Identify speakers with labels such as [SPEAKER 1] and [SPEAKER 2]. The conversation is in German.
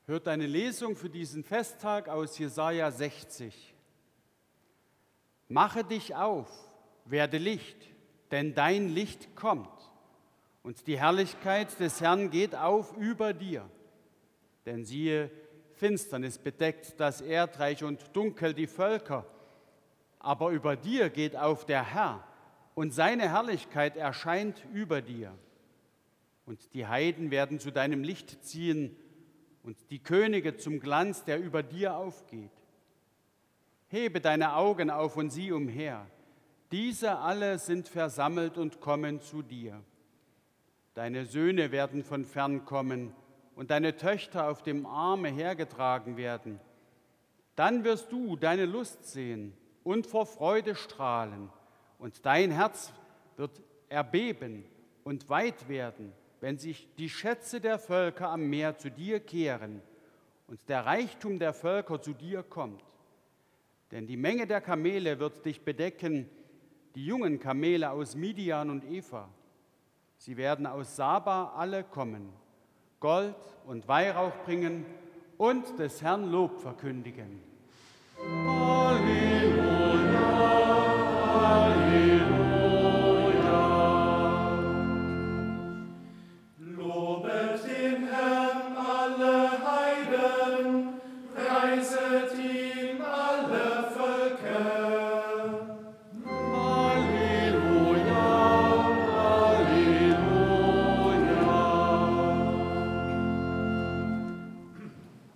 [SPEAKER 1] Hört eine Lesung für diesen Festtag aus Jesaja 60. Mache dich auf, werde Licht, denn dein Licht kommt, und die Herrlichkeit des Herrn geht auf über dir. Denn siehe, Finsternis bedeckt das Erdreich und Dunkel die Völker, aber über dir geht auf der Herr, und seine Herrlichkeit erscheint über dir. Und die Heiden werden zu deinem Licht ziehen, und die Könige zum Glanz, der über dir aufgeht. Hebe deine Augen auf und sieh umher. Diese alle sind versammelt und kommen zu dir. Deine Söhne werden von fern kommen und deine Töchter auf dem Arme hergetragen werden. Dann wirst du deine Lust sehen und vor Freude strahlen, und dein Herz wird erbeben und weit werden, wenn sich die Schätze der Völker am Meer zu dir kehren und der Reichtum der Völker zu dir kommt. Denn die Menge der Kamele wird dich bedecken, die jungen Kamele aus Midian und Epha. Sie werden aus Saba alle kommen, Gold und Weihrauch bringen und des Herrn Lob verkündigen. Halleluja.